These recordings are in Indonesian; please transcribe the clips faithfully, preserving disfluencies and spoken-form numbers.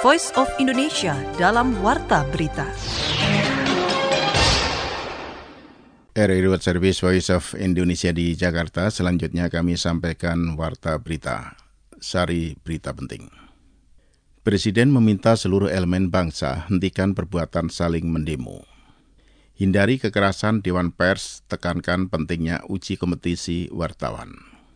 Voice of Indonesia dalam Warta Berita. R R I World Service Voice of Indonesia di Jakarta. Selanjutnya kami sampaikan Warta Berita. Sari berita penting. Presiden meminta seluruh elemen bangsa hentikan perbuatan saling mendemo. Hindari kekerasan Dewan Pers, tekankan pentingnya uji kompetisi wartawan.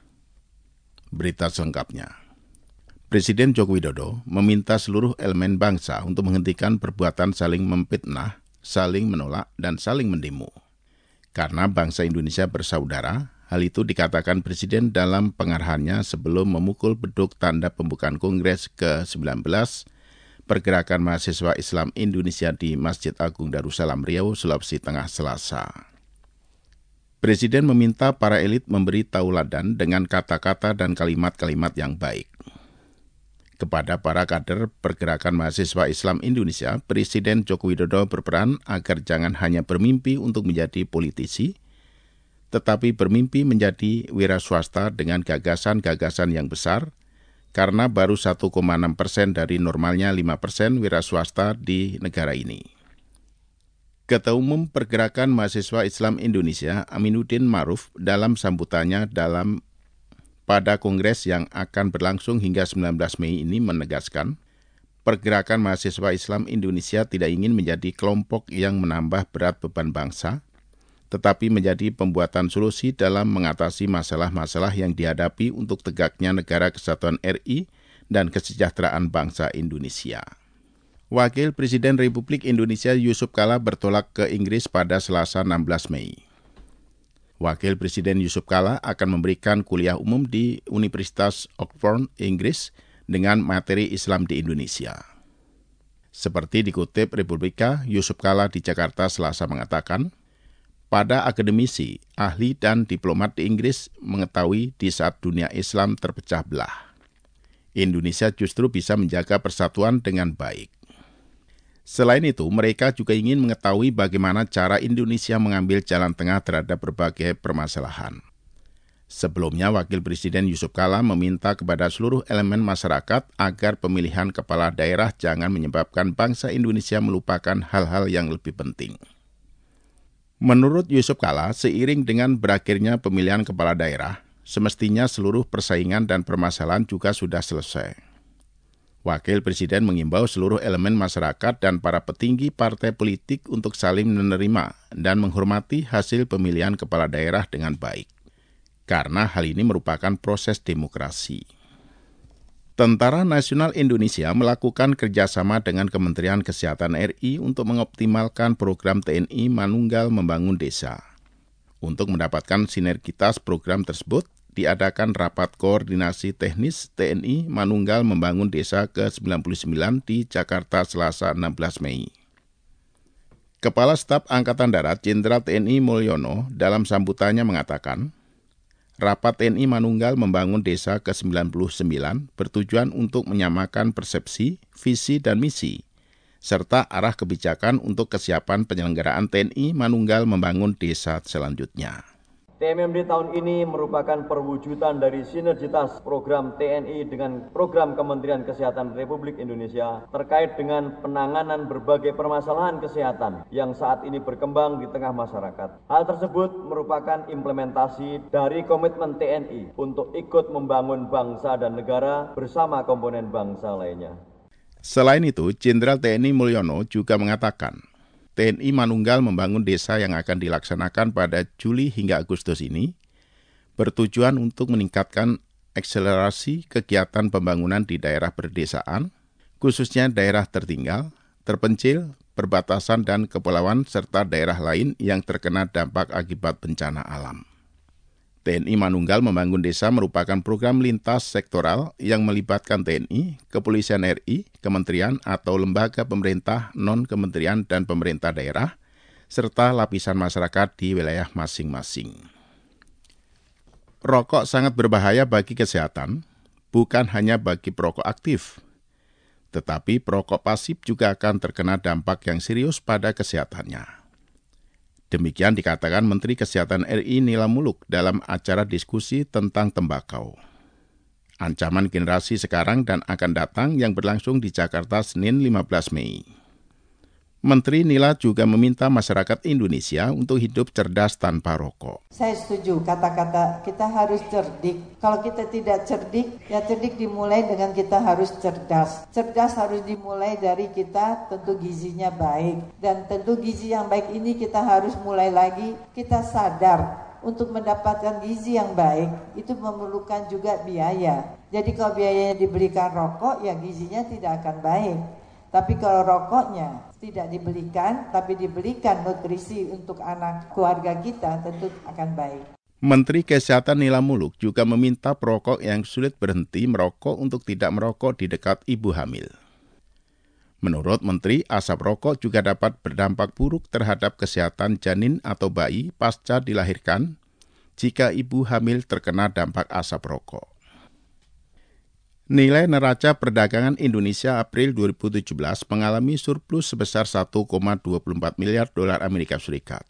Berita selengkapnya. Presiden Joko Widodo meminta seluruh elemen bangsa untuk menghentikan perbuatan saling memfitnah, saling menolak, dan saling mendemo. Karena bangsa Indonesia bersaudara, hal itu dikatakan Presiden dalam pengarahannya sebelum memukul beduk tanda pembukaan Kongres ke sembilan belas Pergerakan Mahasiswa Islam Indonesia di Masjid Agung Darussalam Riau, Sulawesi Tengah, Selasa. Presiden meminta para elit memberi tauladan dengan kata-kata dan kalimat-kalimat yang baik. Kepada para kader Pergerakan Mahasiswa Islam Indonesia, Presiden Joko Widodo berperan agar jangan hanya bermimpi untuk menjadi politisi, tetapi bermimpi menjadi wira swasta dengan gagasan-gagasan yang besar, karena baru satu koma enam persen dari normalnya lima persen wira swasta di negara ini. Ketua Umum Pergerakan Mahasiswa Islam Indonesia, Aminuddin Ma'ruf, dalam sambutannya dalam pada Kongres yang akan berlangsung hingga sembilan belas Mei ini menegaskan, Pergerakan Mahasiswa Islam Indonesia tidak ingin menjadi kelompok yang menambah berat beban bangsa, tetapi menjadi pembuatan solusi dalam mengatasi masalah-masalah yang dihadapi untuk tegaknya negara kesatuan R I dan kesejahteraan bangsa Indonesia. Wakil Presiden Republik Indonesia Yusuf Kala bertolak ke Inggris pada Selasa enam belas Mei. Wakil Presiden Yusuf Kala akan memberikan kuliah umum di Universitas Oxford, Inggris, dengan materi Islam di Indonesia. Seperti dikutip Republika, Yusuf Kala di Jakarta Selasa mengatakan, pada akademisi, ahli dan diplomat di Inggris mengetahui di saat dunia Islam terpecah belah, Indonesia justru bisa menjaga persatuan dengan baik. Selain itu, mereka juga ingin mengetahui bagaimana cara Indonesia mengambil jalan tengah terhadap berbagai permasalahan. Sebelumnya, Wakil Presiden Yusuf Kala meminta kepada seluruh elemen masyarakat agar pemilihan kepala daerah jangan menyebabkan bangsa Indonesia melupakan hal-hal yang lebih penting. Menurut Yusuf Kala, seiring dengan berakhirnya pemilihan kepala daerah, semestinya seluruh persaingan dan permasalahan juga sudah selesai. Wakil Presiden mengimbau seluruh elemen masyarakat dan para petinggi partai politik untuk saling menerima dan menghormati hasil pemilihan kepala daerah dengan baik, karena hal ini merupakan proses demokrasi. Tentara Nasional Indonesia melakukan kerjasama dengan Kementerian Kesehatan R I untuk mengoptimalkan program T N I Manunggal Membangun Desa. Untuk mendapatkan sinergitas program tersebut, diadakan rapat koordinasi teknis T N I Manunggal Membangun Desa ke sembilan puluh sembilan di Jakarta Selasa enam belas Mei. Kepala Staf Angkatan Darat Jenderal T N I Mulyono dalam sambutannya mengatakan, Rapat T N I Manunggal Membangun Desa ke sembilan puluh sembilan bertujuan untuk menyamakan persepsi, visi, dan misi, serta arah kebijakan untuk kesiapan penyelenggaraan T N I Manunggal Membangun Desa selanjutnya. T M M D tahun ini merupakan perwujudan dari sinergitas program T N I dengan program Kementerian Kesehatan Republik Indonesia terkait dengan penanganan berbagai permasalahan kesehatan yang saat ini berkembang di tengah masyarakat. Hal tersebut merupakan implementasi dari komitmen T N I untuk ikut membangun bangsa dan negara bersama komponen bangsa lainnya. Selain itu, Jenderal T N I Mulyono juga mengatakan, T N I Manunggal Membangun Desa yang akan dilaksanakan pada Juli hingga Agustus ini bertujuan untuk meningkatkan akselerasi kegiatan pembangunan di daerah perdesaan, khususnya daerah tertinggal, terpencil, perbatasan dan kepulauan serta daerah lain yang terkena dampak akibat bencana alam. T N I Manunggal Membangun Desa merupakan program lintas sektoral yang melibatkan T N I, Kepolisian R I, kementerian atau lembaga pemerintah non-kementerian dan pemerintah daerah, serta lapisan masyarakat di wilayah masing-masing. Rokok sangat berbahaya bagi kesehatan, bukan hanya bagi perokok aktif, tetapi perokok pasif juga akan terkena dampak yang serius pada kesehatannya. Demikian dikatakan Menteri Kesehatan R I Nila Muluk dalam acara diskusi tentang tembakau. Ancaman generasi sekarang dan akan datang yang berlangsung di Jakarta Senin lima belas Mei. Menteri Nila juga meminta masyarakat Indonesia untuk hidup cerdas tanpa rokok. Saya setuju kata-kata kita harus cerdik. Kalau kita tidak cerdik, ya cerdik dimulai dengan kita harus cerdas. Cerdas harus dimulai dari kita tentu gizinya baik. Dan tentu gizi yang baik ini kita harus mulai lagi, kita sadar. Untuk mendapatkan gizi yang baik, itu memerlukan juga biaya. Jadi kalau biayanya dibelikan rokok, ya gizinya tidak akan baik. Tapi kalau rokoknya tidak dibelikan, tapi dibelikan nutrisi untuk anak keluarga kita, tentu akan baik. Menteri Kesehatan Nila Muluk juga meminta perokok yang sulit berhenti merokok untuk tidak merokok di dekat ibu hamil. Menurut Menteri, asap rokok juga dapat berdampak buruk terhadap kesehatan janin atau bayi pasca dilahirkan jika ibu hamil terkena dampak asap rokok. Nilai neraca perdagangan Indonesia April dua ribu tujuh belas mengalami surplus sebesar satu koma dua empat miliar dolar Amerika Serikat.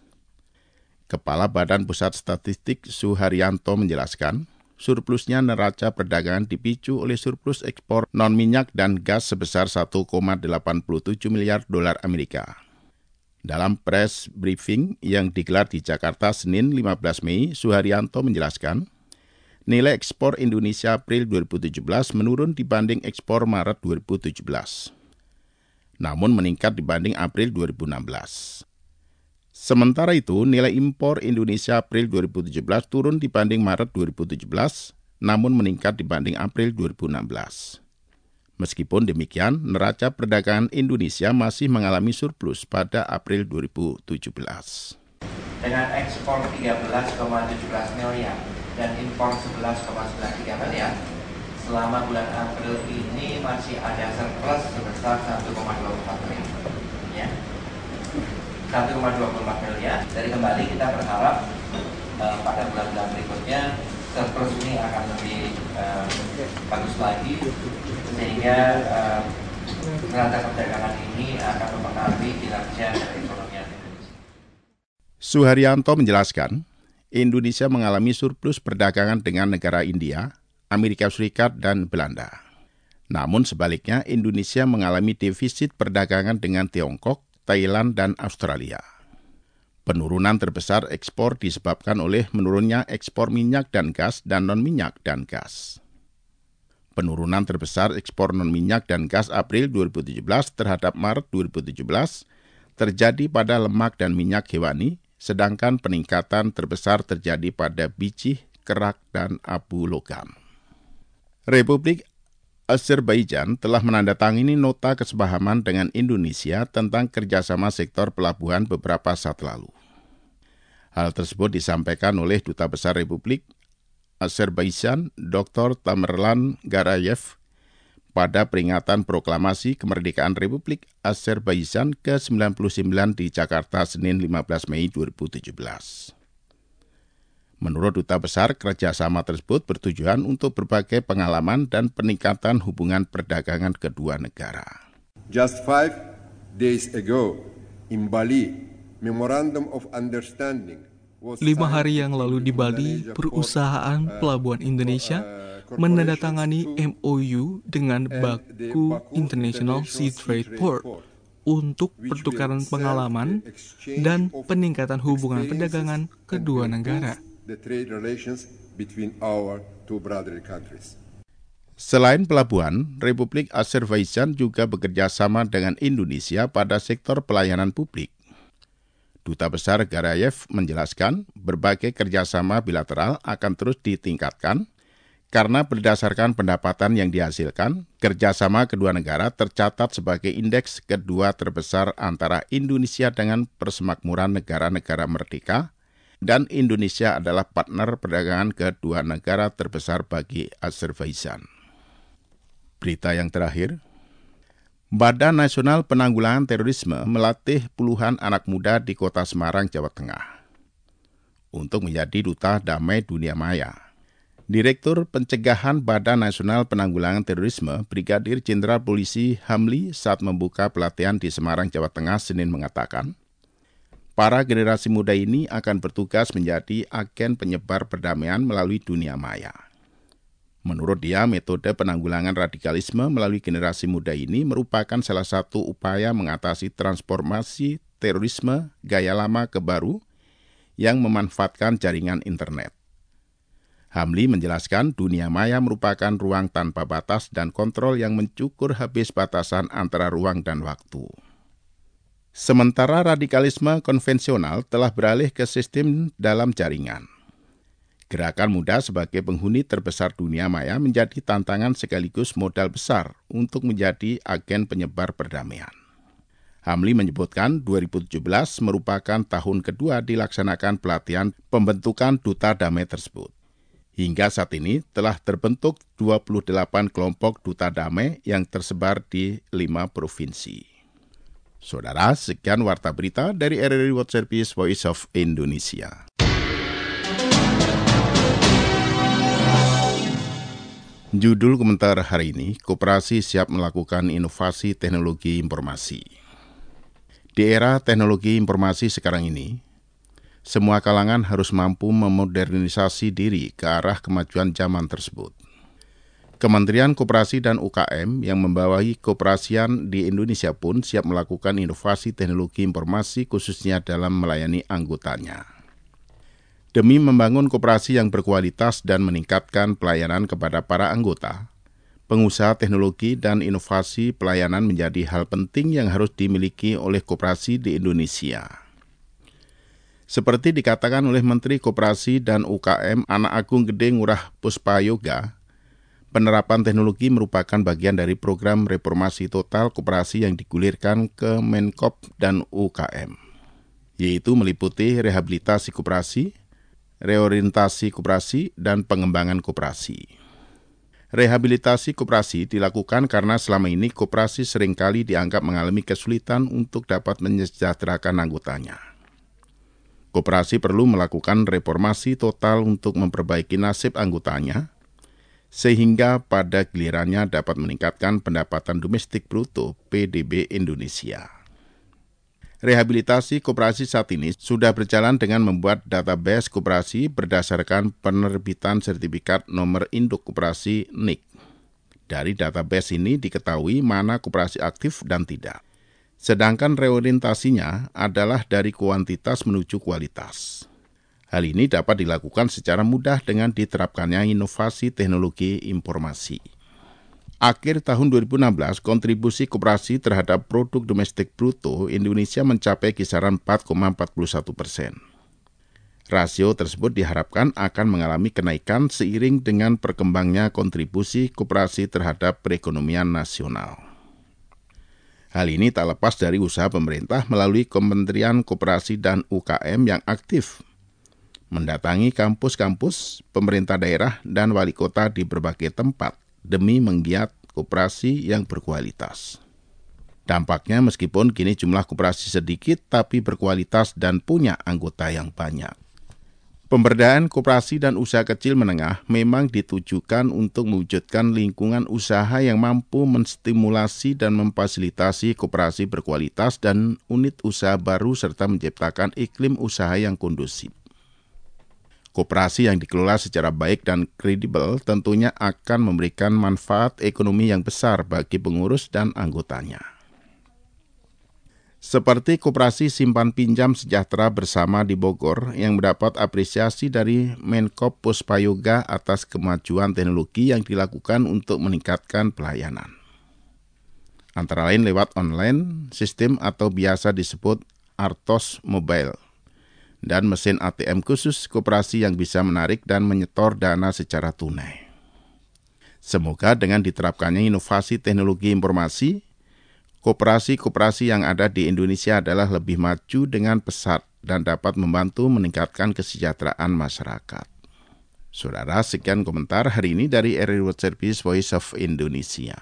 Kepala Badan Pusat Statistik Suharyanto menjelaskan, surplusnya neraca perdagangan dipicu oleh surplus ekspor non-minyak dan gas sebesar satu koma delapan tujuh miliar dolar Amerika. Dalam press briefing yang digelar di Jakarta Senin lima belas Mei, Suharyanto menjelaskan, nilai ekspor Indonesia April dua ribu tujuh belas menurun dibanding ekspor Maret dua ribu tujuh belas, namun meningkat dibanding April dua ribu enam belas. Sementara itu, nilai impor Indonesia April dua ribu tujuh belas turun dibanding Maret dua ribu tujuh belas, namun meningkat dibanding April dua ribu enam belas. Meskipun demikian, neraca perdagangan Indonesia masih mengalami surplus pada April dua ribu tujuh belas. Dengan ekspor tiga belas koma satu tujuh miliar dan impor sebelas koma sembilan tiga miliar, selama bulan April ini masih ada surplus sebesar satu koma dua empat miliar. Ya. satu koma dua empat miliar. Dari kembali kita berharap uh, pada bulan-bulan berikutnya surplus ini akan lebih uh, bagus lagi, sehingga uh, neraca perdagangan ini akan mempengaruhi kinerja ekonomi Indonesia. Suharyanto menjelaskan, Indonesia mengalami surplus perdagangan dengan negara India, Amerika Serikat, dan Belanda. Namun sebaliknya, Indonesia mengalami defisit perdagangan dengan Tiongkok, Thailand, dan Australia. Penurunan terbesar ekspor disebabkan oleh menurunnya ekspor minyak dan gas dan non-minyak dan gas. Penurunan terbesar ekspor non-minyak dan gas April dua ribu tujuh belas terhadap Maret dua ribu tujuh belas terjadi pada lemak dan minyak hewani, sedangkan peningkatan terbesar terjadi pada biji, kerak, dan abu logam. Republik Azerbaijan telah menandatangani nota kesepahaman dengan Indonesia tentang kerjasama sektor pelabuhan beberapa saat lalu. Hal tersebut disampaikan oleh Duta Besar Republik Azerbaijan, Doktor Tamerlan Garayev, pada peringatan proklamasi kemerdekaan Republik Azerbaijan ke sembilan puluh sembilan di Jakarta Senin lima belas Mei dua ribu tujuh belas. Menurut Duta Besar, kerjasama tersebut bertujuan untuk berbagai pengalaman dan peningkatan hubungan perdagangan kedua negara. Just five days ago, in Bali, Memorandum of Understanding was Lima hari yang lalu di Bali, perusahaan pelabuhan Indonesia menandatangani M O U dengan Baku International Sea Trade Port untuk pertukaran pengalaman dan peningkatan hubungan perdagangan kedua negara. The trade relations between our two brother countries. Selain pelabuhan, Republik Azerbaijan juga bekerja sama dengan Indonesia pada sektor pelayanan publik. Duta Besar Garayev menjelaskan berbagai kerjasama bilateral akan terus ditingkatkan karena berdasarkan pendapatan yang dihasilkan, kerjasama kedua negara tercatat sebagai indeks kedua terbesar antara Indonesia dengan persemakmuran negara-negara merdeka, dan Indonesia adalah partner perdagangan kedua negara terbesar bagi Azerbaijan. Berita yang terakhir, Badan Nasional Penanggulangan Terorisme melatih puluhan anak muda di Kota Semarang, Jawa Tengah untuk menjadi duta damai dunia maya. Direktur Pencegahan Badan Nasional Penanggulangan Terorisme, Brigadir Jenderal Polisi Hamli, saat membuka pelatihan di Semarang, Jawa Tengah, Senin mengatakan, para generasi muda ini akan bertugas menjadi agen penyebar perdamaian melalui dunia maya. Menurut dia, metode penanggulangan radikalisme melalui generasi muda ini merupakan salah satu upaya mengatasi transformasi terorisme gaya lama ke baru yang memanfaatkan jaringan internet. Hamli menjelaskan dunia maya merupakan ruang tanpa batas dan kontrol yang mencukur habis batasan antara ruang dan waktu. Sementara radikalisme konvensional telah beralih ke sistem dalam jaringan. Gerakan muda sebagai penghuni terbesar dunia maya menjadi tantangan sekaligus modal besar untuk menjadi agen penyebar perdamaian. Hamli menyebutkan dua ribu tujuh belas merupakan tahun kedua dilaksanakan pelatihan pembentukan duta damai tersebut. Hingga saat ini telah terbentuk dua puluh delapan kelompok duta damai yang tersebar di lima provinsi. Saudara, sekian Warta Berita dari R R I World Service Voice of Indonesia. Judul komentar hari ini, Koperasi siap melakukan inovasi teknologi informasi. Di era teknologi informasi sekarang ini, semua kalangan harus mampu memodernisasi diri ke arah kemajuan zaman tersebut. Kementerian Koperasi dan U K M yang membawahi koperasian di Indonesia pun siap melakukan inovasi teknologi informasi khususnya dalam melayani anggotanya. Demi membangun koperasi yang berkualitas dan meningkatkan pelayanan kepada para anggota, pengusaha teknologi dan inovasi pelayanan menjadi hal penting yang harus dimiliki oleh koperasi di Indonesia. Seperti dikatakan oleh Menteri Koperasi dan U K M Anak Agung Gede Ngurah Puspayoga, penerapan teknologi merupakan bagian dari program reformasi total koperasi yang digulirkan ke Menkop dan U K M, yaitu meliputi rehabilitasi koperasi, reorientasi koperasi, dan pengembangan koperasi. Rehabilitasi koperasi dilakukan karena selama ini koperasi seringkali dianggap mengalami kesulitan untuk dapat mensejahterakan anggotanya. Koperasi perlu melakukan reformasi total untuk memperbaiki nasib anggotanya, sehingga pada gilirannya dapat meningkatkan pendapatan domestik bruto P D B Indonesia. Rehabilitasi koperasi saat ini sudah berjalan dengan membuat database koperasi berdasarkan penerbitan sertifikat nomor induk koperasi N I C. Dari database ini diketahui mana koperasi aktif dan tidak. Sedangkan reorientasinya adalah dari kuantitas menuju kualitas. Hal ini dapat dilakukan secara mudah dengan diterapkannya inovasi teknologi informasi. Akhir tahun dua ribu enam belas, kontribusi koperasi terhadap produk domestik bruto Indonesia mencapai kisaran empat koma empat puluh satu persen. Rasio tersebut diharapkan akan mengalami kenaikan seiring dengan perkembangnya kontribusi koperasi terhadap perekonomian nasional. Hal ini tak lepas dari usaha pemerintah melalui Kementerian Koperasi dan U K M yang aktif mendatangi kampus-kampus, pemerintah daerah, dan wali kota di berbagai tempat demi menggiat koperasi yang berkualitas. Dampaknya meskipun kini jumlah koperasi sedikit tapi berkualitas dan punya anggota yang banyak. Pemberdayaan koperasi dan usaha kecil menengah memang ditujukan untuk mewujudkan lingkungan usaha yang mampu menstimulasi dan memfasilitasi koperasi berkualitas dan unit usaha baru serta menciptakan iklim usaha yang kondusif. Koperasi yang dikelola secara baik dan kredibel tentunya akan memberikan manfaat ekonomi yang besar bagi pengurus dan anggotanya. Seperti Koperasi Simpan Pinjam Sejahtera Bersama di Bogor yang mendapat apresiasi dari Menkop Puspayoga atas kemajuan teknologi yang dilakukan untuk meningkatkan pelayanan. Antara lain lewat online, sistem atau biasa disebut Artos Mobile, dan mesin A T M khusus koperasi yang bisa menarik dan menyetor dana secara tunai. Semoga dengan diterapkannya inovasi teknologi informasi, koperasi-koperasi yang ada di Indonesia adalah lebih maju dengan pesat dan dapat membantu meningkatkan kesejahteraan masyarakat. Saudara, sekian komentar hari ini dari R R I World Service Voice of Indonesia.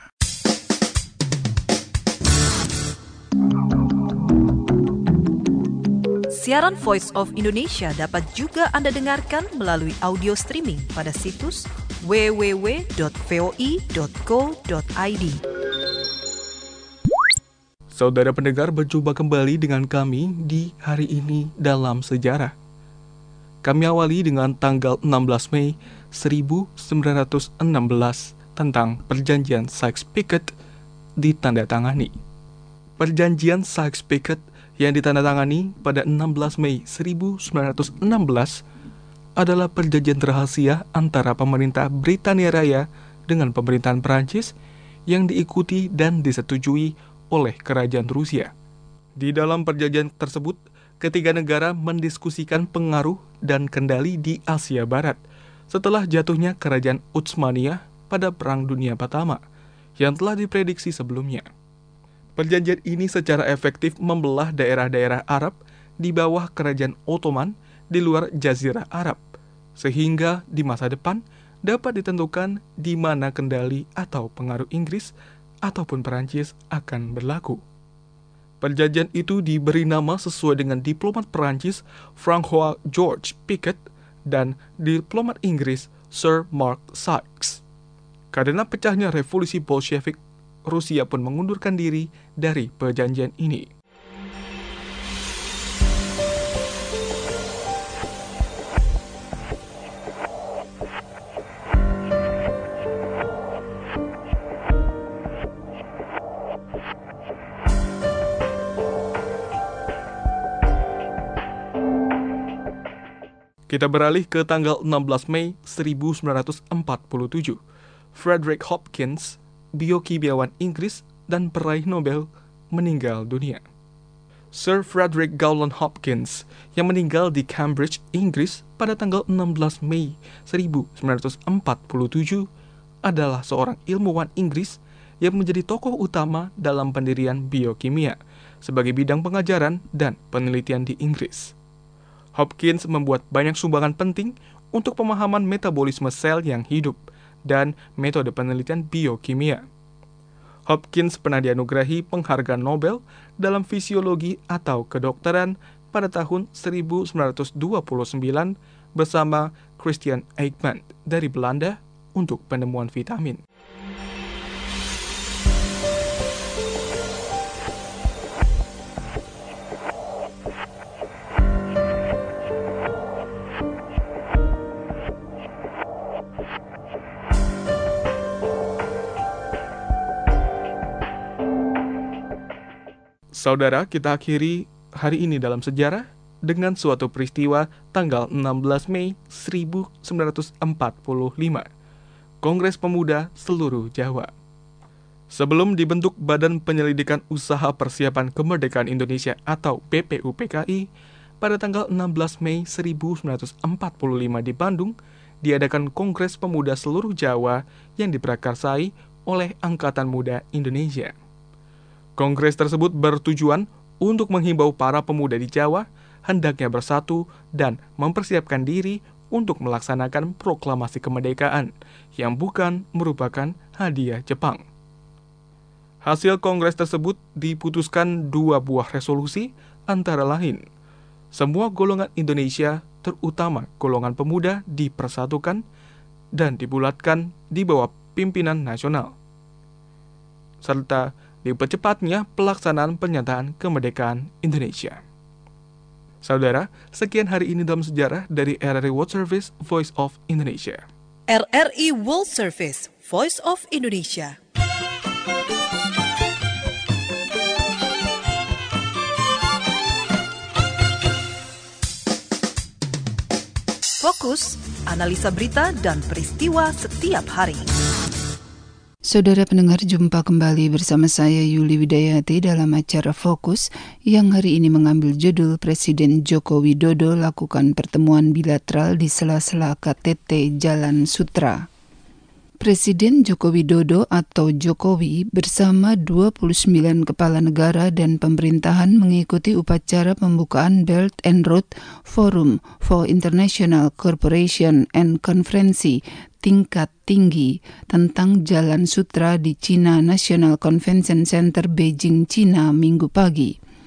Siaran Voice of Indonesia dapat juga Anda dengarkan melalui audio streaming pada situs w w w dot voi dot co dot i d. Saudara pendengar, berjumpa kembali dengan kami di Hari Ini Dalam Sejarah. Kami awali dengan tanggal enam belas Mei seribu sembilan ratus enam belas tentang Perjanjian Sykes-Picot ditandatangani. Perjanjian Sykes-Picot yang ditandatangani pada enam belas Mei seribu sembilan ratus enam belas adalah perjanjian rahasia antara pemerintah Britania Raya dengan pemerintahan Perancis yang diikuti dan disetujui oleh kerajaan Rusia. Di dalam perjanjian tersebut, ketiga negara mendiskusikan pengaruh dan kendali di Asia Barat setelah jatuhnya kerajaan Utsmaniyah pada Perang Dunia Pertama yang telah diprediksi sebelumnya. Perjanjian ini secara efektif membelah daerah-daerah Arab di bawah kerajaan Ottoman di luar Jazirah Arab, sehingga di masa depan dapat ditentukan di mana kendali atau pengaruh Inggris ataupun Perancis akan berlaku. Perjanjian itu diberi nama sesuai dengan diplomat Perancis François Georges Picot dan diplomat Inggris Sir Mark Sykes. Karena pecahnya revolusi Bolshevik, Rusia pun mengundurkan diri dari perjanjian ini. Kita beralih ke tanggal enam belas Mei seribu sembilan ratus empat puluh tujuh. Frederick Hopkins, biokimiawan Inggris dan peraih Nobel, meninggal dunia. Sir Frederick Gowland Hopkins yang meninggal di Cambridge, Inggris pada tanggal enam belas Mei seribu sembilan ratus empat puluh tujuh adalah seorang ilmuwan Inggris yang menjadi tokoh utama dalam pendirian biokimia sebagai bidang pengajaran dan penelitian di Inggris. Hopkins membuat banyak sumbangan penting untuk pemahaman metabolisme sel yang hidup dan metode penelitian biokimia. Hopkins pernah dianugerahi penghargaan Nobel dalam fisiologi atau kedokteran pada tahun seribu sembilan ratus dua puluh sembilan bersama Christian Eijkman dari Belanda untuk penemuan vitamin. Saudara, kita akhiri hari ini dalam sejarah dengan suatu peristiwa tanggal enam belas Mei seribu sembilan ratus empat puluh lima. Kongres Pemuda Seluruh Jawa. Sebelum dibentuk Badan Penyelidikan Usaha Persiapan Kemerdekaan Indonesia atau B P U P K I, pada tanggal enam belas Mei seribu sembilan ratus empat puluh lima di Bandung, diadakan Kongres Pemuda Seluruh Jawa yang diprakarsai oleh Angkatan Muda Indonesia. Kongres tersebut bertujuan untuk menghimbau para pemuda di Jawa hendaknya bersatu dan mempersiapkan diri untuk melaksanakan proklamasi kemerdekaan yang bukan merupakan hadiah Jepang. Hasil kongres tersebut diputuskan dua buah resolusi, antara lain, semua golongan Indonesia, terutama golongan pemuda, dipersatukan dan dibulatkan di bawah pimpinan nasional, serta dipercepatnya pelaksanaan pernyataan kemerdekaan Indonesia. Saudara, sekian hari ini dalam sejarah dari R R I World Service Voice of Indonesia. R R I World Service Voice of Indonesia. Fokus, analisa berita dan peristiwa setiap hari. Saudara pendengar, jumpa kembali bersama saya Yuli Widayati dalam acara Fokus yang hari ini mengambil judul Presiden Joko Widodo lakukan pertemuan bilateral di sela-sela K T T Jalan Sutra. Presiden Joko Widodo atau Jokowi bersama dua puluh sembilan kepala negara dan pemerintahan mengikuti upacara pembukaan Belt and Road Forum for International Cooperation and Konferensi tingkat tinggi tentang Jalan Sutra di China National Convention Center, Beijing, China, Minggu pagi.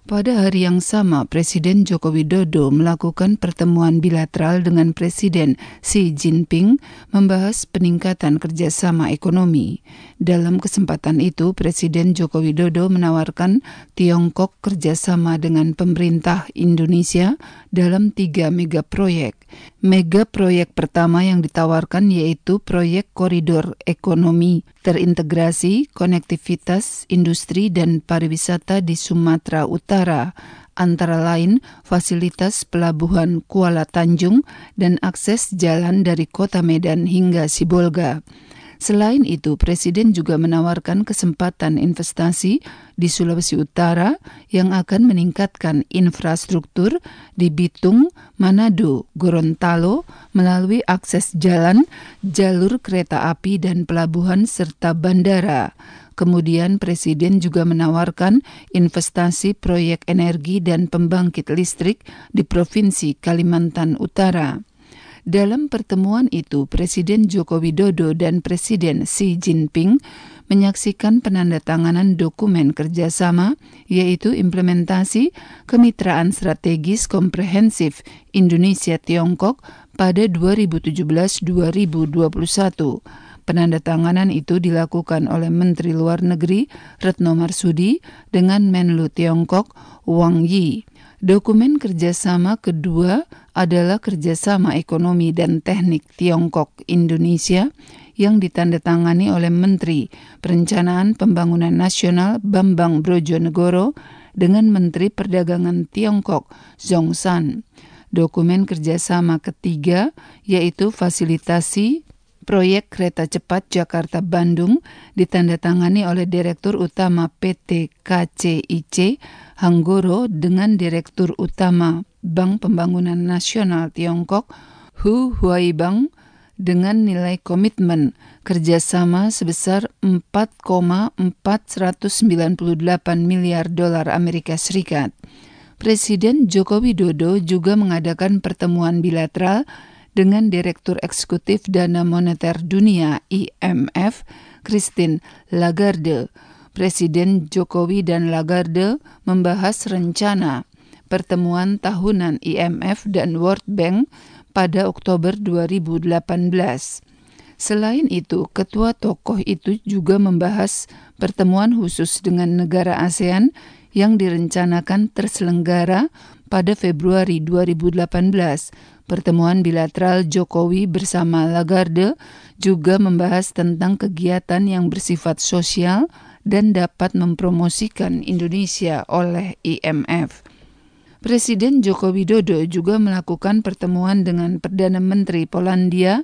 Pada hari yang sama, Presiden Joko Widodo melakukan pertemuan bilateral dengan Presiden Xi Jinping membahas peningkatan kerjasama ekonomi. Dalam kesempatan itu, Presiden Joko Widodo menawarkan Tiongkok kerjasama dengan pemerintah Indonesia dalam tiga mega proyek. Mega proyek pertama yang ditawarkan yaitu proyek koridor ekonomi terintegrasi, konektivitas, industri, dan pariwisata di Sumatera Utara, antara lain fasilitas pelabuhan Kuala Tanjung dan akses jalan dari kota Medan hingga Sibolga. Selain itu, Presiden juga menawarkan kesempatan investasi di Sulawesi Utara yang akan meningkatkan infrastruktur di Bitung, Manado, Gorontalo melalui akses jalan, jalur kereta api dan pelabuhan serta bandara. Kemudian Presiden juga menawarkan investasi proyek energi dan pembangkit listrik di Provinsi Kalimantan Utara. Dalam pertemuan itu, Presiden Joko Widodo dan Presiden Xi Jinping menyaksikan penandatanganan dokumen kerjasama, yaitu implementasi kemitraan strategis komprehensif Indonesia-Tiongkok pada dua ribu tujuh belas sampai dua ribu dua puluh satu. Penandatanganan itu dilakukan oleh Menteri Luar Negeri Retno Marsudi dengan Menlu Tiongkok Wang Yi. Dokumen kerjasama kedua adalah kerjasama ekonomi dan teknik Tiongkok-Indonesia yang ditandatangani oleh Menteri Perencanaan Pembangunan Nasional Bambang Brojonegoro dengan Menteri Perdagangan Tiongkok Zhong San. Dokumen kerjasama ketiga yaitu fasilitasi proyek kereta cepat Jakarta-Bandung ditandatangani oleh Direktur Utama P T K C I C Hanggoro dengan Direktur Utama Bank Pembangunan Nasional Tiongkok Hu Huaibang dengan nilai komitmen kerjasama sebesar empat koma empat sembilan delapan miliar dolar Amerika Serikat. Presiden Joko Widodo juga mengadakan pertemuan bilateral dengan Direktur Eksekutif Dana Moneter Dunia I M F, Christine Lagarde. Presiden Jokowi dan Lagarde membahas rencana pertemuan tahunan I M F dan World Bank pada Oktober dua ribu delapan belas. Selain itu, ketua tokoh itu juga membahas pertemuan khusus dengan negara ASEAN yang direncanakan terselenggara pada Februari dua ribu delapan belas. Pertemuan bilateral Jokowi bersama Lagarde juga membahas tentang kegiatan yang bersifat sosial dan dapat mempromosikan Indonesia oleh I M F. Presiden Joko Widodo juga melakukan pertemuan dengan Perdana Menteri Polandia,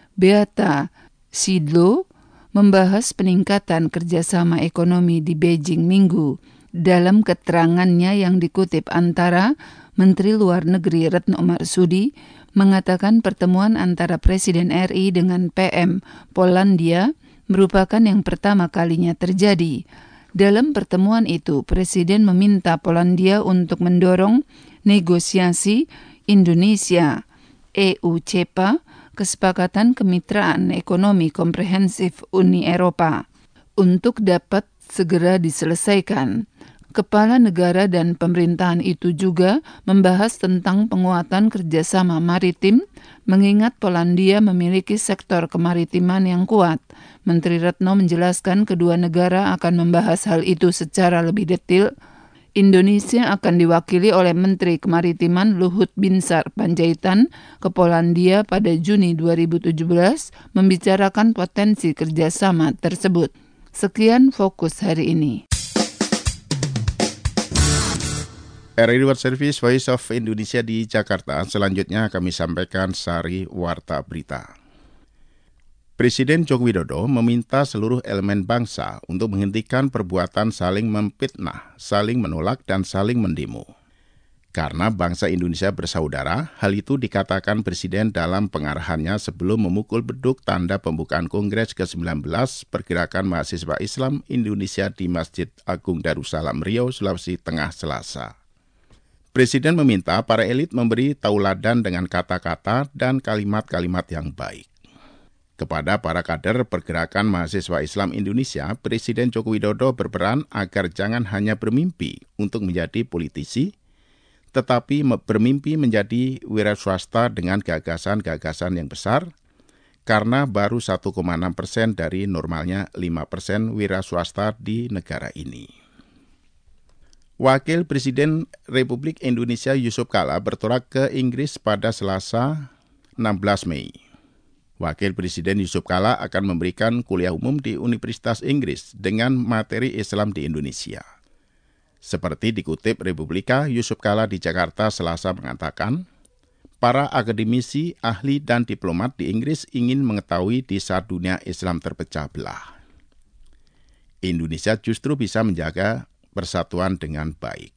Beata Szydło, membahas peningkatan kerjasama ekonomi di Beijing Minggu. Dalam keterangannya yang dikutip antara, Menteri Luar Negeri Retno Marsudi mengatakan pertemuan antara Presiden R I dengan P M Polandia merupakan yang pertama kalinya terjadi. Dalam pertemuan itu, Presiden meminta Polandia untuk mendorong negosiasi Indonesia-E U C E P A, Kesepakatan Kemitraan Ekonomi Komprehensif Uni Eropa, untuk dapat segera diselesaikan. Kepala negara dan pemerintahan itu juga membahas tentang penguatan kerjasama maritim, mengingat Polandia memiliki sektor kemaritiman yang kuat. Menteri Retno menjelaskan kedua negara akan membahas hal itu secara lebih detail. Indonesia akan diwakili oleh Menteri Kemaritiman Luhut Binsar Panjaitan ke Polandia pada Juni dua ribu tujuh belas membicarakan potensi kerjasama tersebut. Sekian fokus hari ini. R I World Service Voice of Indonesia di Jakarta. Selanjutnya kami sampaikan sari warta berita. Presiden Joko Widodo meminta seluruh elemen bangsa untuk menghentikan perbuatan saling memfitnah, saling menolak, dan saling mendemo. Karena bangsa Indonesia bersaudara, hal itu dikatakan Presiden dalam pengarahannya sebelum memukul beduk tanda pembukaan Kongres ke sembilan belas Pergerakan Mahasiswa Islam Indonesia di Masjid Agung Darussalam Riau, Sulawesi Tengah, Selasa. Presiden meminta para elit memberi tauladan dengan kata-kata dan kalimat-kalimat yang baik. Kepada para kader Pergerakan Mahasiswa Islam Indonesia, Presiden Joko Widodo berperan agar jangan hanya bermimpi untuk menjadi politisi, tetapi bermimpi menjadi wira swasta dengan gagasan-gagasan yang besar, karena baru satu koma enam persen dari normalnya lima persen wira swasta di negara ini. Wakil Presiden Republik Indonesia Yusuf Kala bertolak ke Inggris pada Selasa enam belas Mei. Wakil Presiden Yusuf Kala akan memberikan kuliah umum di Universitas Inggris dengan materi Islam di Indonesia. Seperti dikutip Republika, Yusuf Kala di Jakarta Selasa mengatakan, para akademisi, ahli, dan diplomat di Inggris ingin mengetahui di saat dunia Islam terpecah belah, Indonesia justru bisa menjaga persatuan dengan baik.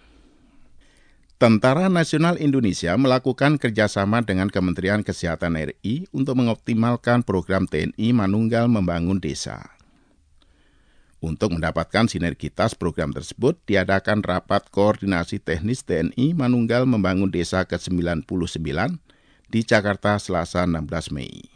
Tentara Nasional Indonesia melakukan kerjasama dengan Kementerian Kesehatan R I untuk mengoptimalkan program T N I Manunggal Membangun Desa. Untuk mendapatkan sinergitas program tersebut, diadakan rapat koordinasi teknis T N I Manunggal Membangun Desa ke sembilan puluh sembilan di Jakarta Selasa enam belas Mei.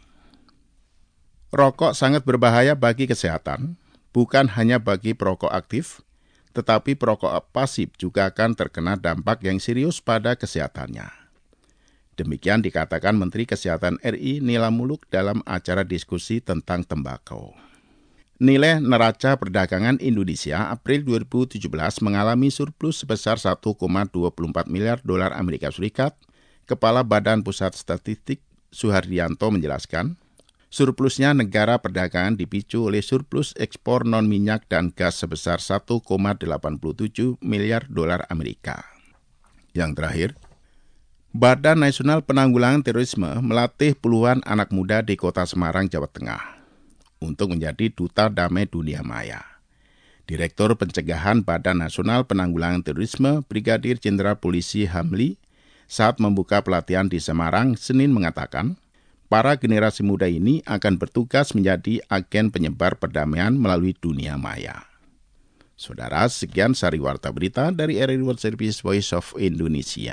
Rokok sangat berbahaya bagi kesehatan, bukan hanya bagi perokok aktif, tetapi perokok pasif juga akan terkena dampak yang serius pada kesehatannya. Demikian dikatakan Menteri Kesehatan R I Nila Muluk dalam acara diskusi tentang tembakau. Nilai neraca perdagangan Indonesia April dua ribu tujuh belas mengalami surplus sebesar satu koma dua empat miliar dolar Amerika Serikat. Kepala Badan Pusat Statistik Suhardianto menjelaskan, surplusnya negara perdagangan dipicu oleh surplus ekspor non-minyak dan gas sebesar satu koma delapan tujuh miliar dolar Amerika. Yang terakhir, Badan Nasional Penanggulangan Terorisme melatih puluhan anak muda di Kota Semarang, Jawa Tengah untuk menjadi duta damai dunia maya. Direktur Pencegahan Badan Nasional Penanggulangan Terorisme, Brigadir Jenderal Polisi Hamli, saat membuka pelatihan di Semarang, Senin mengatakan, para generasi muda ini akan bertugas menjadi agen penyebar perdamaian melalui dunia maya. Saudara, sekian sari warta berita dari R R I World Service Voice of Indonesia.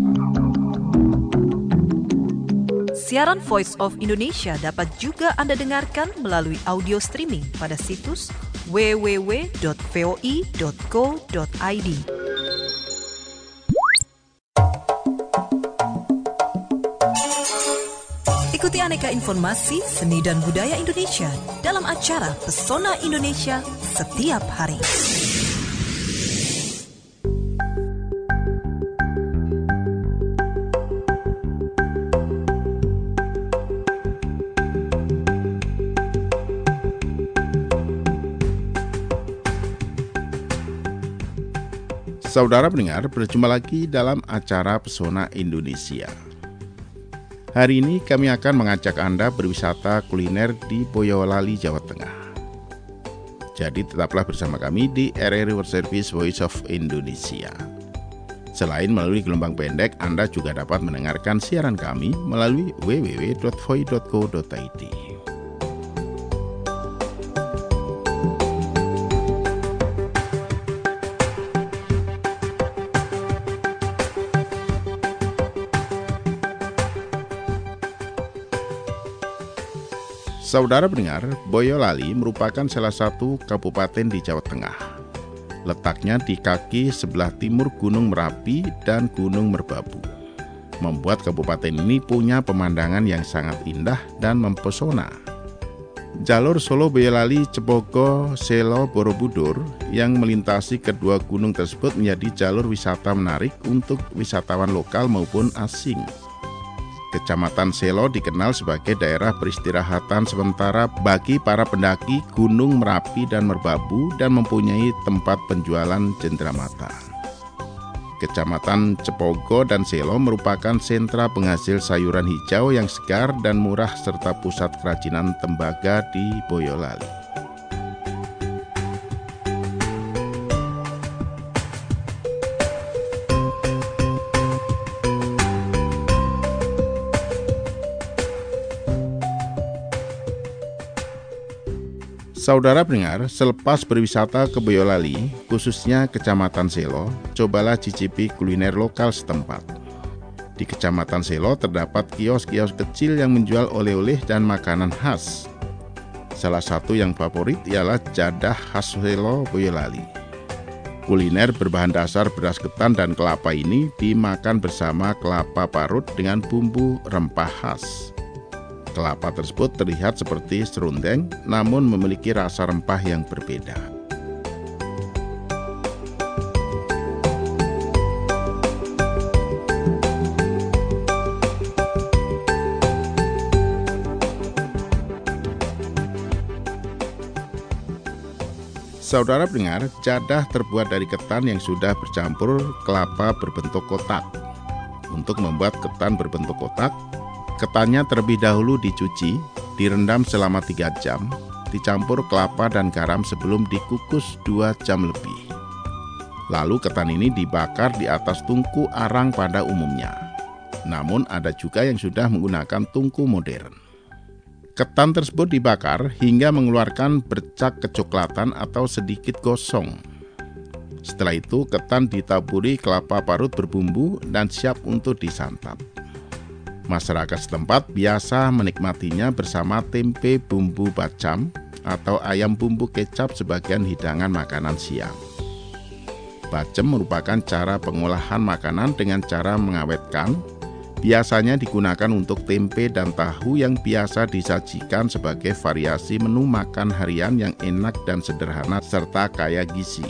Siaran Voice of Indonesia dapat juga Anda dengarkan melalui audio streaming pada situs w w w dot voi dot co dot i d. Ikuti aneka informasi, seni dan budaya Indonesia dalam acara Pesona Indonesia setiap hari. Saudara pendengar, berjumpa lagi dalam acara Pesona Indonesia. Hari ini kami akan mengajak Anda berwisata kuliner di Boyolali, Jawa Tengah. Jadi tetaplah bersama kami di R R I World Service Voice of Indonesia. Selain melalui gelombang pendek, Anda juga dapat mendengarkan siaran kami melalui w w w dot voi dot co dot i d. Saudara pendengar, Boyolali merupakan salah satu kabupaten di Jawa Tengah. Letaknya di kaki sebelah timur Gunung Merapi dan Gunung Merbabu, membuat kabupaten ini punya pemandangan yang sangat indah dan mempesona. Jalur Solo Boyolali Cepogo Selo Borobudur yang melintasi kedua gunung tersebut menjadi jalur wisata menarik untuk wisatawan lokal maupun asing. Kecamatan Selo dikenal sebagai daerah peristirahatan sementara bagi para pendaki Gunung Merapi dan Merbabu dan mempunyai tempat penjualan cenderamata. Kecamatan Cepogo dan Selo merupakan sentra penghasil sayuran hijau yang segar dan murah serta pusat kerajinan tembaga di Boyolali. Saudara pendengar, selepas berwisata ke Boyolali, khususnya Kecamatan Selo, cobalah cicipi kuliner lokal setempat. Di Kecamatan Selo terdapat kios-kios kecil yang menjual oleh-oleh dan makanan khas. Salah satu yang favorit ialah jadah khas Selo Boyolali. Kuliner berbahan dasar beras ketan dan kelapa ini dimakan bersama kelapa parut dengan bumbu rempah khas. Kelapa tersebut terlihat seperti serundeng, namun memiliki rasa rempah yang berbeda. Saudara pendengar, jadah terbuat dari ketan yang sudah bercampur kelapa berbentuk kotak. Untuk membuat ketan berbentuk kotak, ketannya terlebih dahulu dicuci, direndam selama tiga jam, dicampur kelapa dan garam sebelum dikukus dua jam lebih. Lalu ketan ini dibakar di atas tungku arang pada umumnya. Namun ada juga yang sudah menggunakan tungku modern. Ketan tersebut dibakar hingga mengeluarkan bercak kecoklatan atau sedikit gosong. Setelah itu, ketan ditaburi kelapa parut berbumbu dan siap untuk disantap. Masyarakat setempat biasa menikmatinya bersama tempe bumbu bacam atau ayam bumbu kecap sebagai hidangan makanan siang. Bacem merupakan cara pengolahan makanan dengan cara mengawetkan. Biasanya digunakan untuk tempe dan tahu yang biasa disajikan sebagai variasi menu makan harian yang enak dan sederhana serta kaya gizi.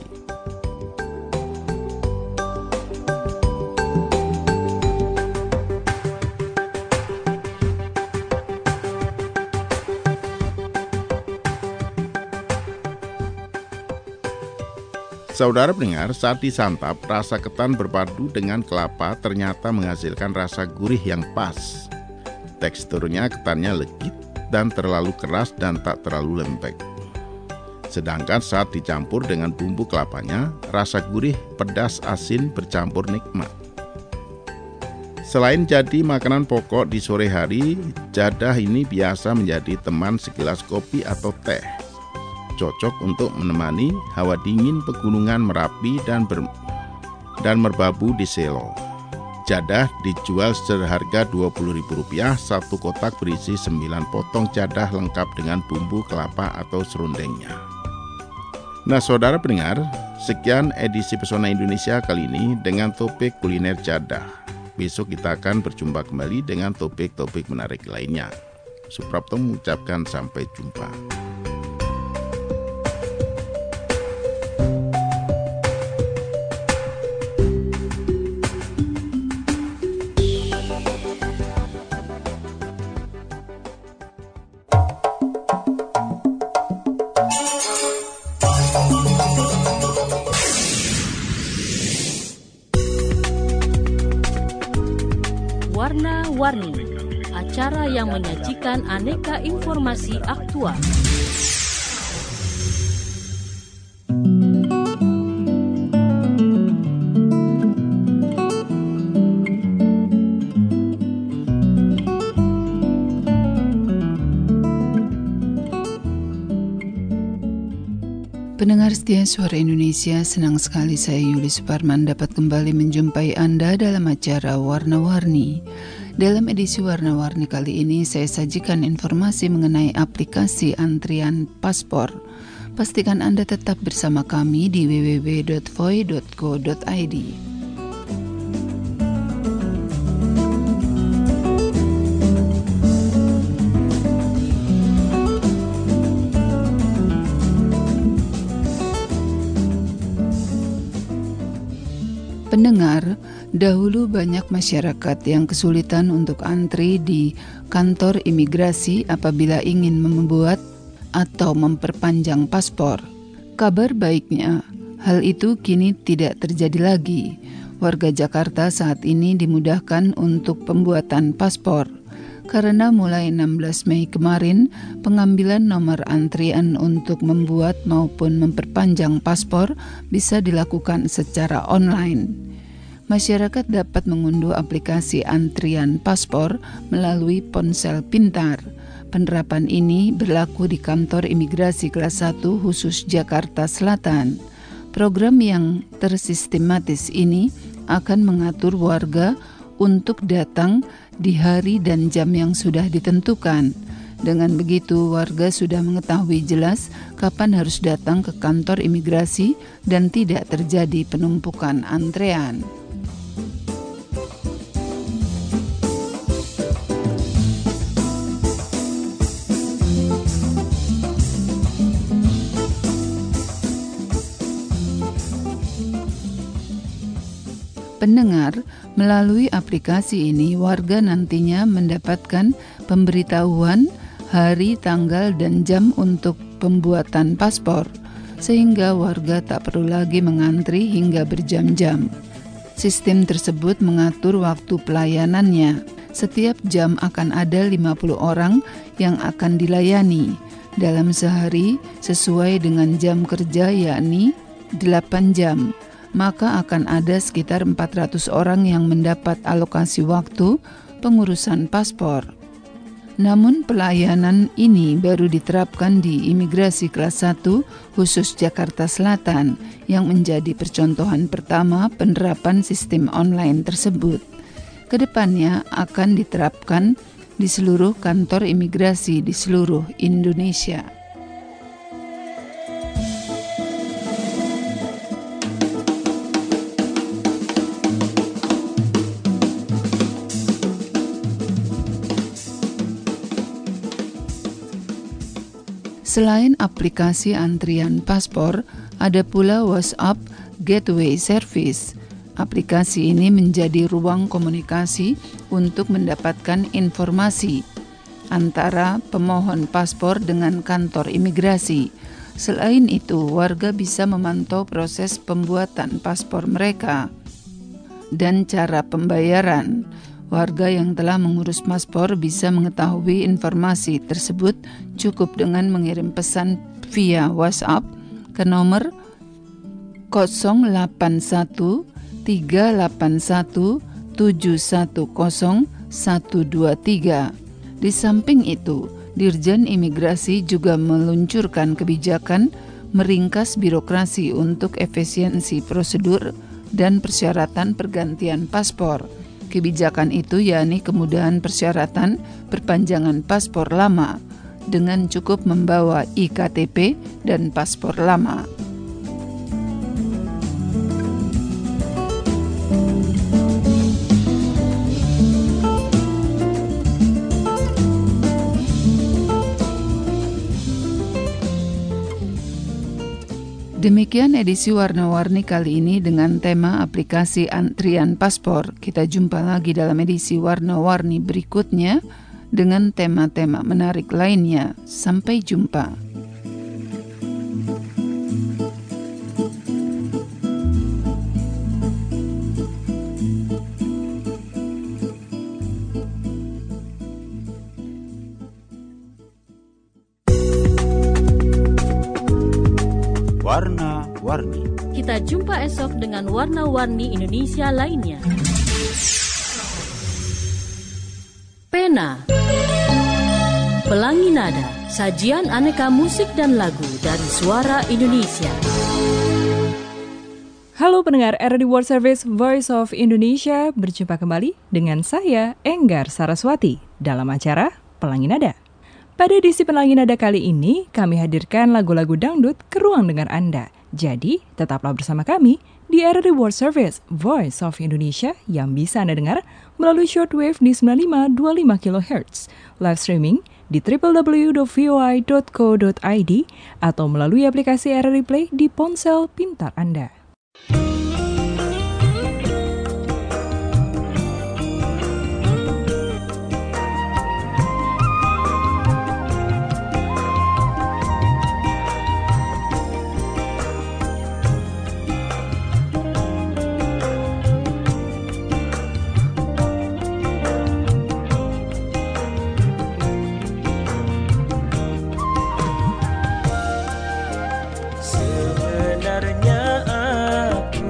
Saudara pendengar, saat disantap, rasa ketan berpadu dengan kelapa ternyata menghasilkan rasa gurih yang pas. Teksturnya ketannya legit dan terlalu keras dan tak terlalu lembek. Sedangkan saat dicampur dengan bumbu kelapanya, rasa gurih, pedas, asin bercampur nikmat. Selain jadi makanan pokok di sore hari, jadah ini biasa menjadi teman segelas kopi atau teh. Cocok untuk menemani hawa dingin pegunungan Merapi dan ber, dan Merbabu di Selo. Jadah dijual seharga dua puluh ribu rupiah, satu kotak berisi sembilan potong jadah lengkap dengan bumbu kelapa atau serundengnya. Nah, saudara pendengar, sekian edisi Pesona Indonesia kali ini dengan topik kuliner jadah. Besok kita akan berjumpa kembali dengan topik-topik menarik lainnya. Suprapto mengucapkan sampai jumpa. Warna-Warni, acara yang menyajikan aneka informasi aktual. Pendengar setia Suara Indonesia, senang sekali saya Yuli Suparman dapat kembali menjumpai Anda dalam acara Warna-Warni. Dalam edisi Warna-Warni kali ini saya sajikan informasi mengenai aplikasi antrian paspor. Pastikan Anda tetap bersama kami di w w w dot voi dot co dot i d. Pendengar, dahulu banyak masyarakat yang kesulitan untuk antri di kantor imigrasi apabila ingin membuat atau memperpanjang paspor. Kabar baiknya, hal itu kini tidak terjadi lagi. Warga Jakarta saat ini dimudahkan untuk pembuatan paspor. Karena mulai enam belas Mei kemarin, pengambilan nomor antrian untuk membuat maupun memperpanjang paspor bisa dilakukan secara online. Masyarakat dapat mengunduh aplikasi antrian paspor melalui ponsel pintar. Penerapan ini berlaku di kantor imigrasi kelas satu khusus Jakarta Selatan. Program yang tersistematis ini akan mengatur warga untuk datang di hari dan jam yang sudah ditentukan. Dengan begitu, warga sudah mengetahui jelas kapan harus datang ke kantor imigrasi dan tidak terjadi penumpukan antrean. Pendengar, melalui aplikasi ini warga nantinya mendapatkan pemberitahuan hari, tanggal, dan jam untuk pembuatan paspor, sehingga warga tak perlu lagi mengantri hingga berjam-jam. Sistem tersebut mengatur waktu pelayanannya. Setiap jam akan ada lima puluh orang yang akan dilayani dalam sehari sesuai dengan jam kerja, yakni delapan jam. Maka akan ada sekitar empat ratus orang yang mendapat alokasi waktu pengurusan paspor. Namun pelayanan ini baru diterapkan di imigrasi kelas satu khusus Jakarta Selatan yang menjadi percontohan pertama penerapan sistem online tersebut. Kedepannya akan diterapkan di seluruh kantor imigrasi di seluruh Indonesia. Selain aplikasi antrian paspor, ada pula WhatsApp Gateway Service. Aplikasi ini menjadi ruang komunikasi untuk mendapatkan informasi antara pemohon paspor dengan kantor imigrasi. Selain itu, warga bisa memantau proses pembuatan paspor mereka dan cara pembayaran. Warga yang telah mengurus paspor bisa mengetahui informasi tersebut cukup dengan mengirim pesan via WhatsApp ke nomor nol delapan satu tiga delapan satu tujuh satu nol satu dua tiga. Di samping itu, Dirjen Imigrasi juga meluncurkan kebijakan meringkas birokrasi untuk efisiensi prosedur dan persyaratan pergantian paspor. Kebijakan itu yakni kemudahan persyaratan perpanjangan paspor lama dengan cukup membawa I K T P dan paspor lama. Demikian edisi Warna-Warni kali ini dengan tema aplikasi antrian paspor. Kita jumpa lagi dalam edisi Warna-Warni berikutnya dengan tema-tema menarik lainnya. Sampai jumpa. Warna-Warni. Kita jumpa esok dengan warna-warni Indonesia lainnya. Pena, Pelangi Nada, sajian aneka musik dan lagu dari Suara Indonesia. Halo pendengar R R D World Service Voice of Indonesia, berjumpa kembali dengan saya Enggar Saraswati dalam acara Pelangi Nada. Pada edisi Pelangi Nada kali ini, kami hadirkan lagu-lagu dangdut ke ruang dengar Anda. Jadi, tetaplah bersama kami di R R D World Service Voice of Indonesia yang bisa Anda dengar melalui shortwave di sembilan lima dua lima kilohertz, live streaming di w w w dot v o i dot co dot i d atau melalui aplikasi R R D Play di ponsel pintar Anda. Sebenarnya aku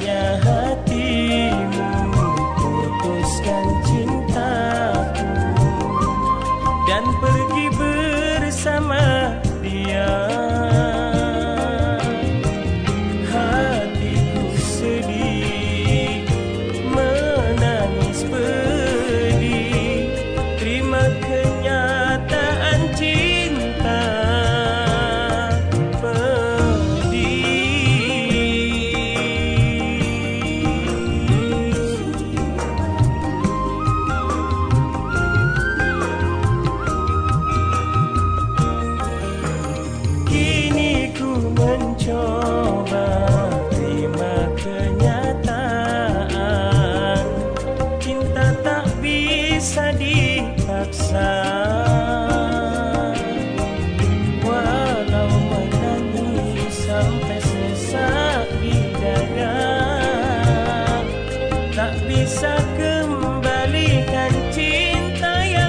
Andainya hatimu putuskan cintaku dan pergi bersama dia, hatiku sedih, menangis pedih, terima kenyataan cinta mencoba terima kenyataan, cinta tak bisa dipaksa. Walau menangis sampai sesak di dada, tak bisa kembalikan cinta yang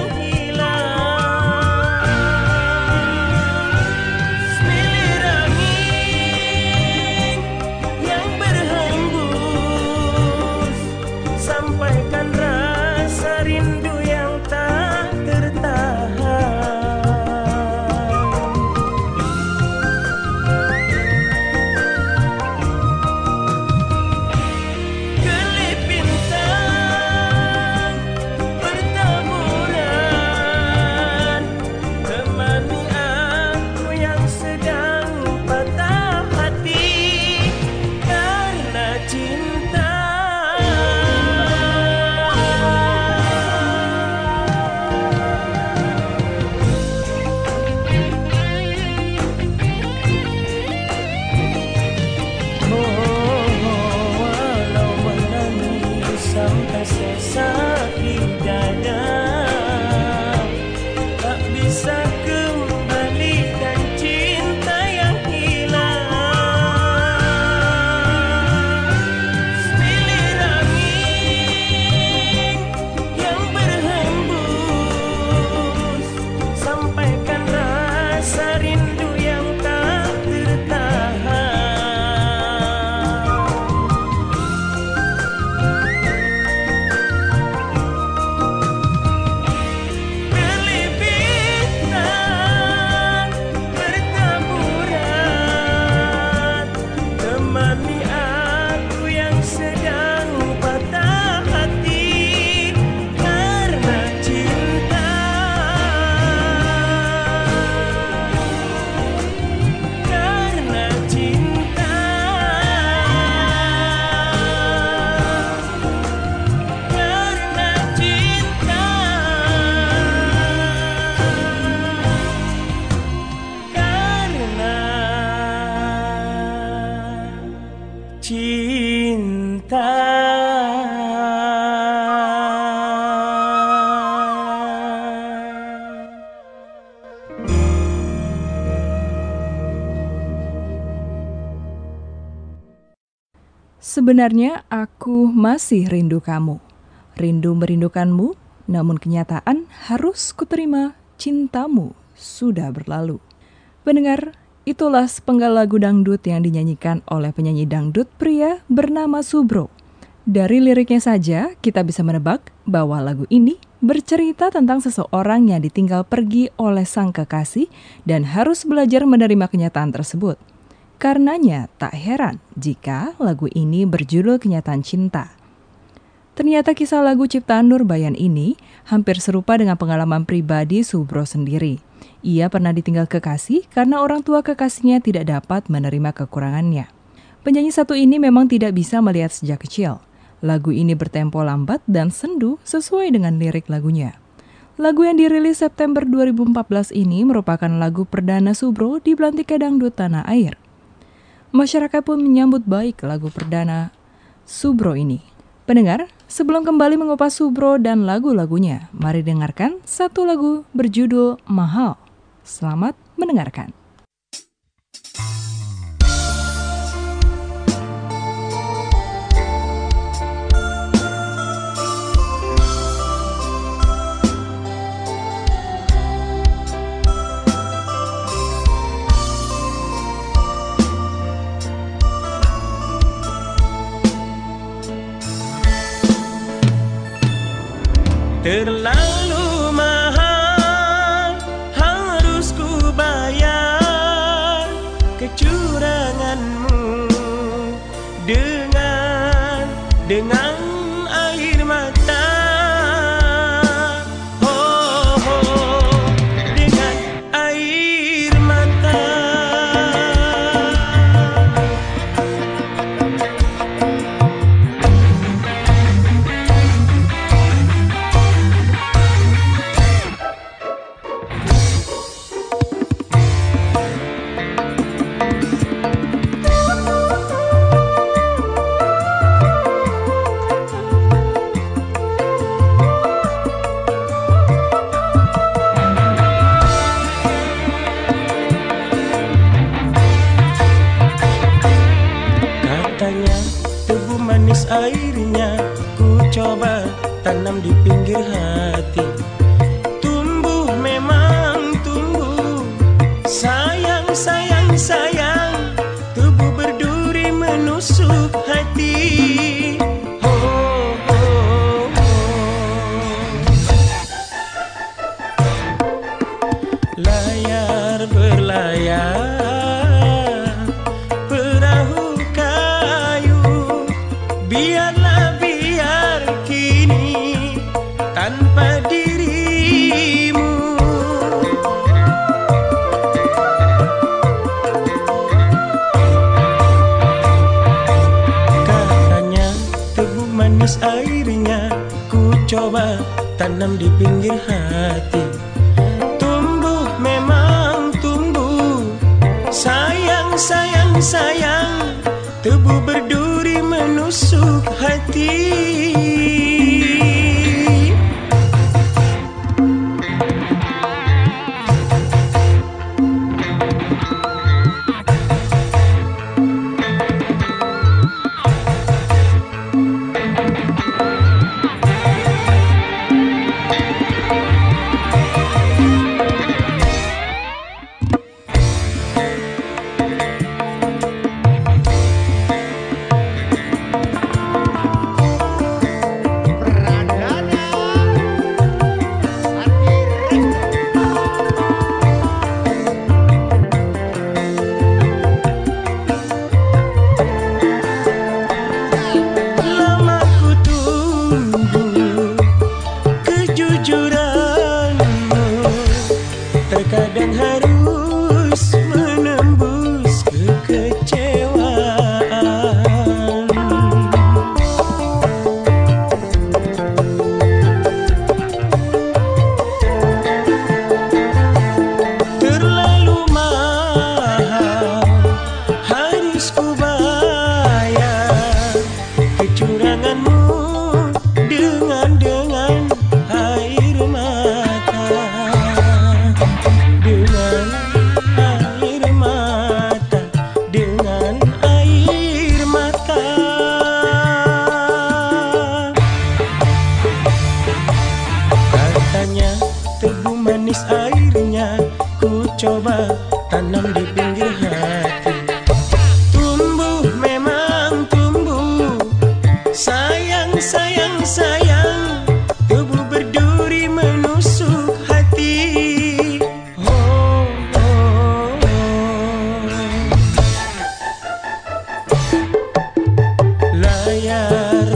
sampai sesak di dada, tak bisa kembalikan cinta yang hilang. Semilir angin yang berhembus, sampaikan rasa rindu yang tak tertahan. Cinta. Sebenarnya aku masih rindu kamu, rindu merindukanmu, namun kenyataan harus kuterima, cintamu sudah berlalu. Pendengar, itulah sepenggal lagu dangdut yang dinyanyikan oleh penyanyi dangdut pria bernama Subro. Dari liriknya saja, kita bisa menebak bahwa lagu ini bercerita tentang seseorang yang ditinggal pergi oleh sang kekasih dan harus belajar menerima kenyataan tersebut. Karenanya, tak heran jika lagu ini berjudul Kenyataan Cinta. Ternyata kisah lagu ciptaan Nurbayan ini hampir serupa dengan pengalaman pribadi Subro sendiri. Ia pernah ditinggal kekasih karena orang tua kekasihnya tidak dapat menerima kekurangannya. Penyanyi satu ini memang tidak bisa melihat sejak kecil. Lagu ini bertempo lambat dan sendu sesuai dengan lirik lagunya. Lagu yang dirilis September dua ribu empat belas ini merupakan lagu perdana Subro di Belantika Dangdut Tanah Air. Masyarakat pun menyambut baik lagu perdana Subro ini. Pendengar, sebelum kembali mengupas Subro dan lagu-lagunya, mari dengarkan satu lagu berjudul Mahal. Selamat mendengarkan. terlalu mahal, harus ku bayar kecuranganmu dengan dengan air mata. Oh, oh, dengan air mata. Katanya tebu manis airnya, ku coba tanam di pinggir hati. Tumbuh memang tumbuh, sayang sayang sayang, tubuh berduri menusuk hati. Oh, oh, oh. Layar berlayar perahu kayu, biarlah biar kini tanpa dirimu. Katanya tebu manis airnya, ku coba tanam di pinggir hati. Tumbuh memang tumbuh, sayang sayang sayang, tubuh berduri menusuk hati. Lama ku tunggu kejujuranmu, terkadang harus menembus kekecewaan. Terlalu mahal, harus ku bayar kecuranganmu dengan dengan air mata. Dengan air mata, dengan air mata. Katanya tebu manis airnya, ku coba tanam di pinggir hati. Tumbuh memang tumbuh, sayang sayang sayang, tubuh berduri menusuk hati. Oh, oh, oh. Layar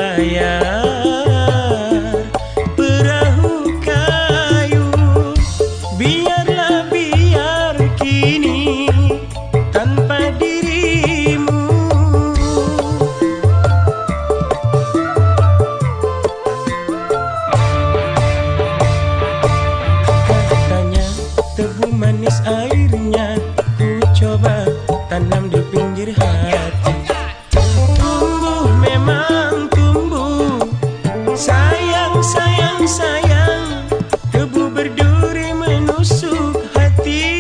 berlayar perahu kayu, biarlah biar kini tanpa dirimu. Katanya tebu manis airnya, ku coba tanam di pinggir hati. Tumbuh memang tumbuh, sayang sayang sayang, tebu berduri menusuk hati.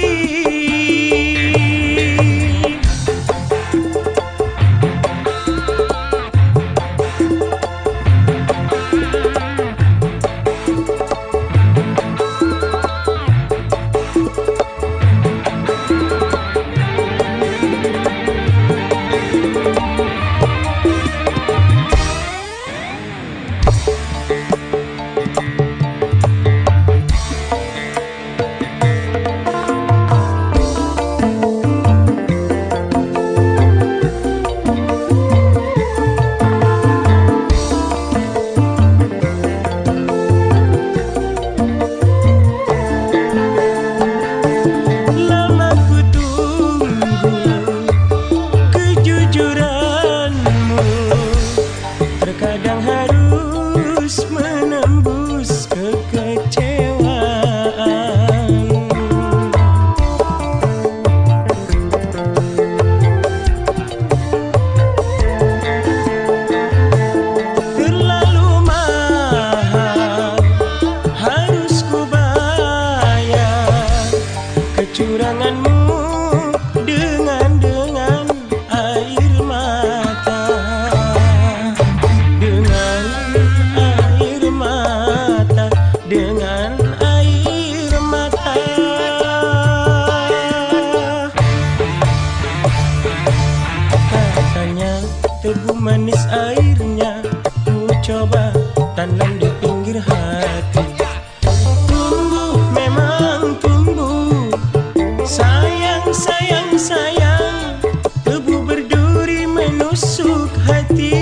airnya ku coba tanam di pinggir hati. Tumbuh memang tumbuh, sayang sayang sayang, tebu berduri menusuk hati.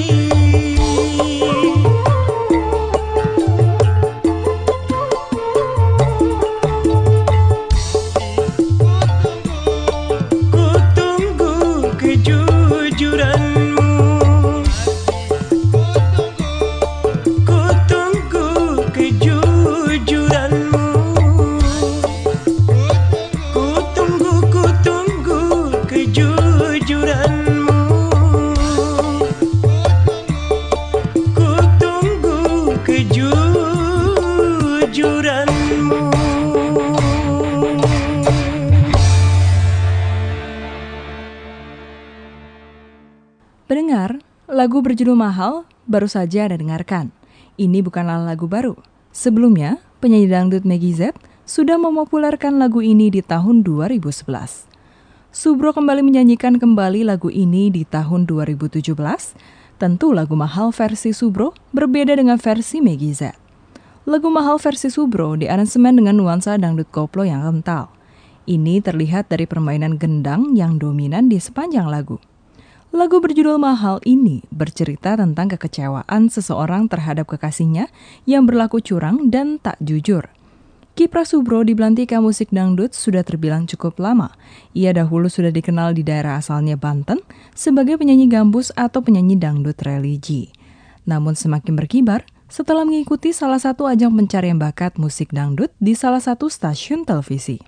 Pendengar, lagu berjudul Mahal baru saja Anda dengarkan. Ini bukanlah lagu baru. Sebelumnya, penyanyi dangdut Meggy Z sudah memopulerkan lagu ini di tahun dua ribu sebelas. Subro kembali menyanyikan kembali lagu ini di tahun dua ribu tujuh belas. Tentu lagu Mahal versi Subro berbeda dengan versi Meggy Z. Lagu Mahal versi Subro diaransemen dengan nuansa dangdut koplo yang kental. Ini terlihat dari permainan gendang yang dominan di sepanjang lagu. Lagu berjudul Mahal ini bercerita tentang kekecewaan seseorang terhadap kekasihnya yang berlaku curang dan tak jujur. Kiprah Subro di belantika musik dangdut sudah terbilang cukup lama. Ia dahulu sudah dikenal di daerah asalnya Banten sebagai penyanyi gambus atau penyanyi dangdut religi. Namun semakin berkibar setelah mengikuti salah satu ajang pencarian bakat musik dangdut di salah satu stasiun televisi.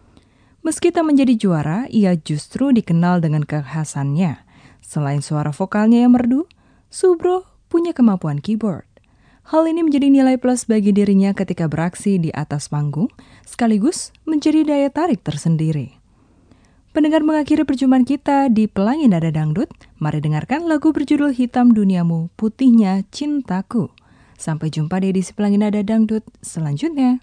Meski tak menjadi juara, ia justru dikenal dengan kekhasannya. Selain suara vokalnya yang merdu, Subro punya kemampuan keyboard. Hal ini menjadi nilai plus bagi dirinya ketika beraksi di atas panggung, sekaligus menjadi daya tarik tersendiri. Pendengar, mengakhiri perjumpaan kita di Pelangi Nada Dangdut, mari dengarkan lagu berjudul Hitam Duniamu, Putihnya Cintaku. Sampai jumpa di edisi Pelangi Nada Dangdut selanjutnya.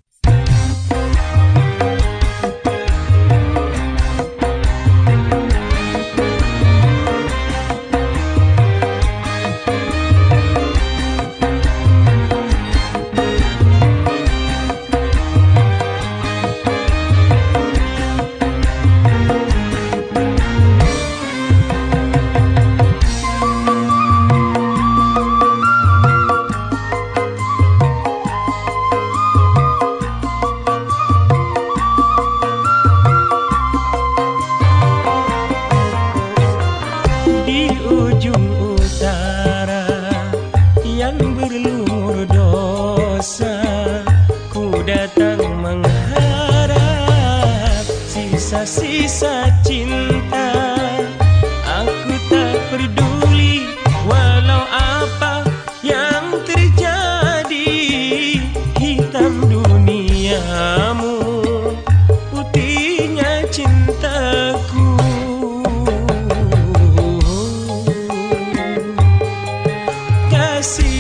Sisa cinta, aku tak peduli walau apa yang terjadi. Hitam duniamu, putihnya cintaku. Kasih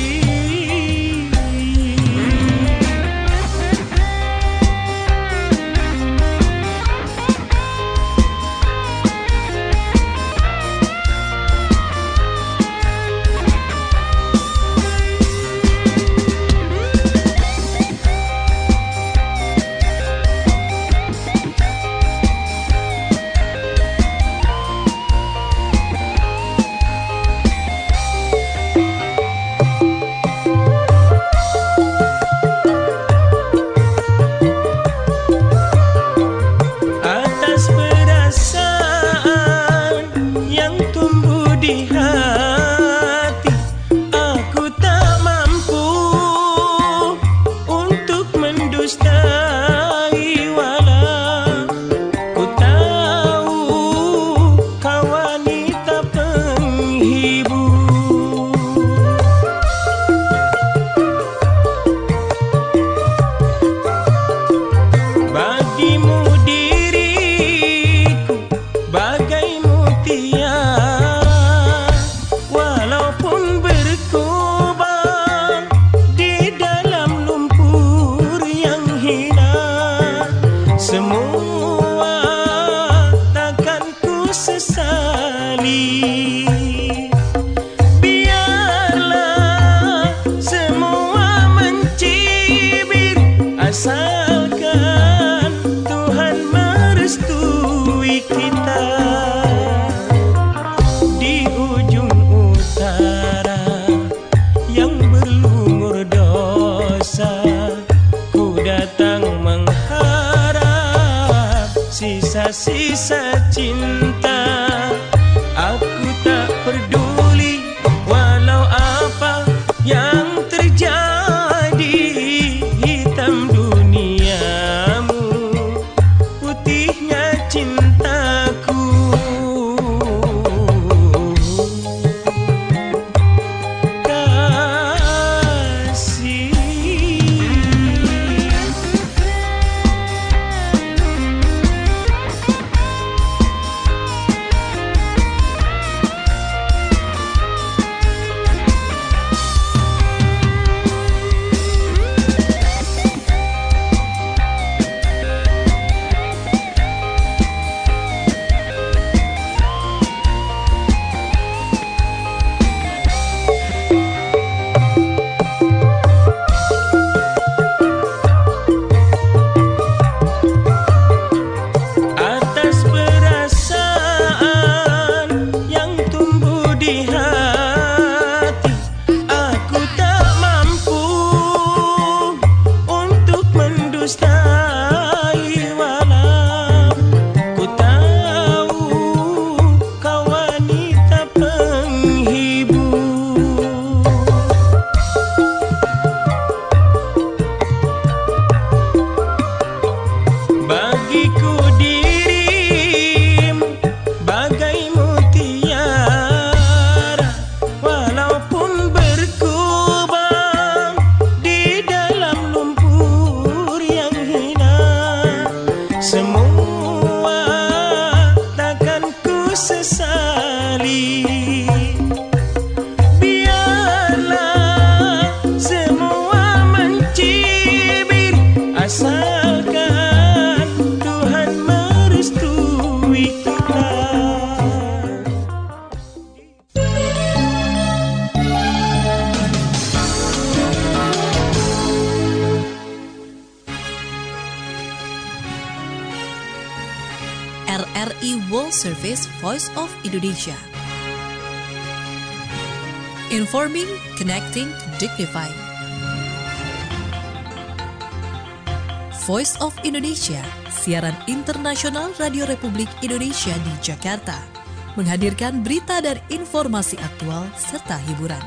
sisa-sisa cinta. Aku tak peduli walau apa yang terjadi. Hitam duniamu, putihnya cintaku. R R I World Service Voice of Indonesia. Informing, connecting, dignifying. Voice of Indonesia, siaran internasional Radio Republik Indonesia di Jakarta, menghadirkan berita dan informasi aktual serta hiburan.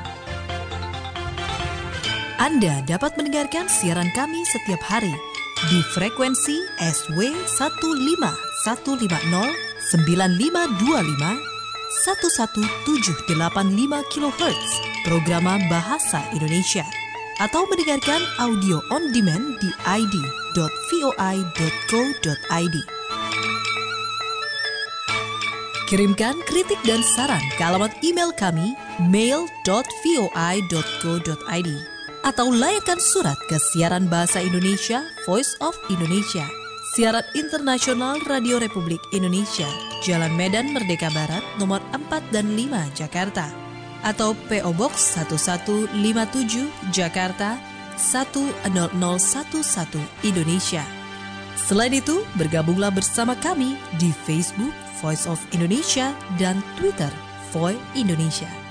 Anda dapat mendengarkan siaran kami setiap hari di frekuensi S W satu lima satu lima nol sembilan lima dua lima satu satu tujuh delapan lima kilohertz program Bahasa Indonesia, atau mendengarkan audio on demand di i d dot voi dot co dot i d. Kirimkan kritik dan saran ke alamat email kami mail dot voi dot co dot i d, atau layakkan surat ke siaran Bahasa Indonesia Voice of Indonesia, siaran internasional Radio Republik Indonesia, Jalan Medan Merdeka Barat nomor empat dan lima Jakarta, atau P O Box satu satu lima tujuh Jakarta satu nol nol satu satu Indonesia. Selain itu, bergabunglah bersama kami di Facebook Voice of Indonesia dan Twitter Voi Indonesia.